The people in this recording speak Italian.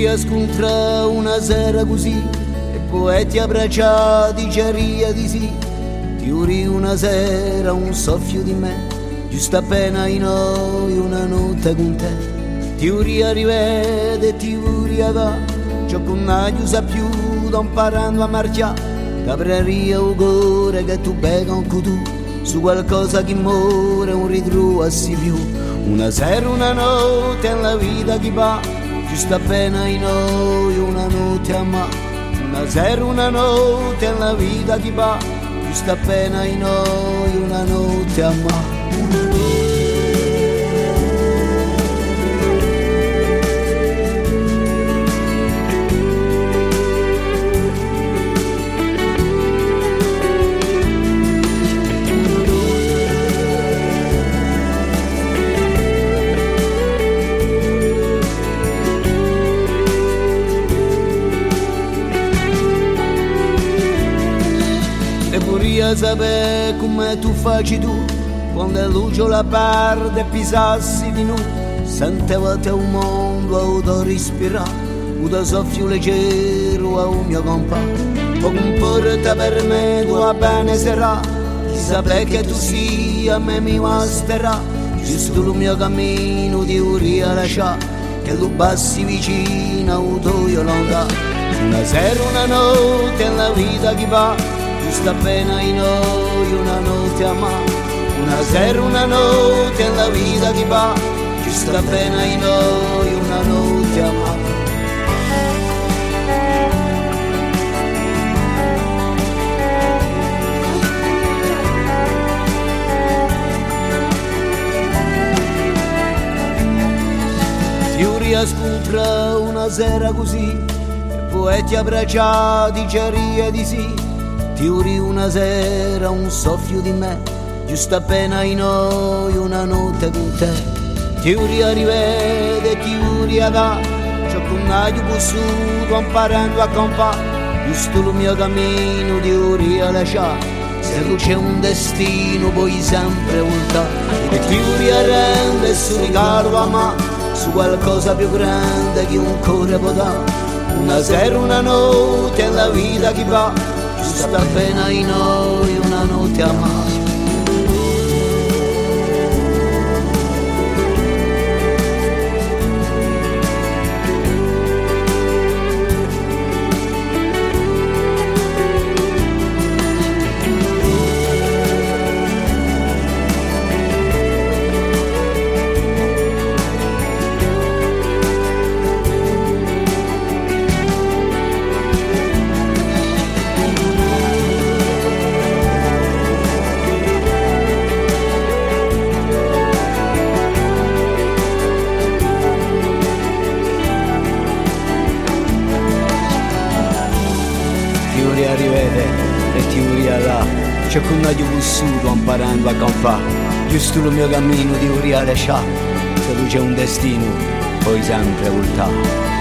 Teoria scontra una sera così e poeti abbracciati ceria di sì. Teoria una sera un soffio di me, giusto appena in noi una notte con te. Teoria rivede, teoria va, ciò che non usa più, da imparando a marciare. Capreria o cuore che tu becca anche tu, su qualcosa che muore un ritruo assi più. Una sera, una notte nella vita che va, giusto appena in noi una notte a ma. Una sera, una notte nella vita che va, giusto appena in noi una notte a ma. E vorrei sapere come tu faci tu, quando è luce la parte e pisassi di noi. Sentevate un mondo a auto respirare, un soffio leggero a un mio compagno. Poco un porta per me, tu va bene sarà, chi sapere che tu sia a me mi basterà. Giusto il mio cammino ti vorrei lasciare, che lo passi vicino a un tuo lontano. Una sera, una notte nella vita che va, giusto appena in noi una notte a ma. Una sera, una notte nella vita che va, giusto appena in noi una notte a ma. Teoria scopra una sera così, e poeti abbracciati ceria di sì. Teoria una sera un soffio di me, giusto appena in noi una notte con te. Teoria rivede, teoria dà, ciò che non ho vissuto imparando a campare. Giusto il mio cammino teoria lasciare, se non c'è un destino puoi sempre voltare. E teoria rende su ricordo a me, su qualcosa più grande che un cuore può dare. Una sera, una notte nella vita che va, giusto appena in noi una notte a ma. Teoria rivede e teoria là, ciò che non ho vissuto imparando a campare. Giusto il mio cammino teoria lasciare, se non c'è un destino puoi sempre voltare.